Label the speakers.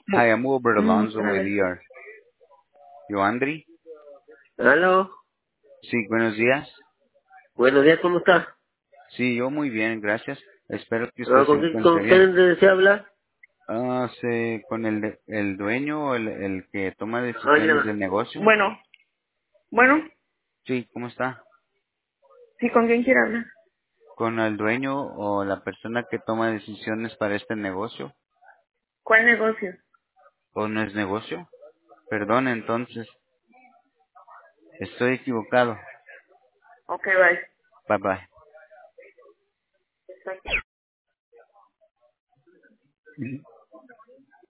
Speaker 1: Hi, I'm Wilbert Alonso
Speaker 2: A
Speaker 1: with
Speaker 2: ver.
Speaker 1: ER. Yoandri.
Speaker 2: Aló.
Speaker 1: Sí, buenos días.
Speaker 2: Buenos días, ¿cómo está?
Speaker 1: Sí, yo muy bien, gracias. Espero que usted se
Speaker 2: Con
Speaker 1: encuentre bien.
Speaker 2: quién desea hablar?
Speaker 1: Con el dueño o el que toma
Speaker 2: Ah,
Speaker 1: decisiones
Speaker 2: ya.
Speaker 1: del negocio.
Speaker 3: Bueno, bueno,
Speaker 1: Sí, ¿cómo está?
Speaker 3: sí, ¿con quién quiere hablar?
Speaker 1: ¿Con el dueño o la persona que toma decisiones para este negocio?
Speaker 3: ¿Cuál negocio?
Speaker 1: ¿O no es negocio? Perdón, entonces, estoy equivocado.
Speaker 3: Ok, bye.
Speaker 1: Bye bye.